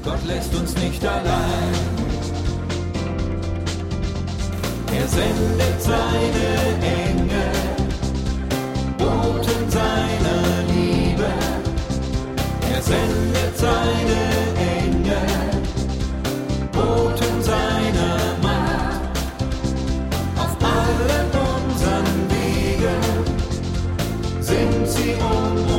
Gott lässt uns nicht allein. Er sendet seine Engel, Boten seiner Liebe. Er sendet seine Engel, Boten seiner Macht. Auf allen unseren Wegen sind sie um uns.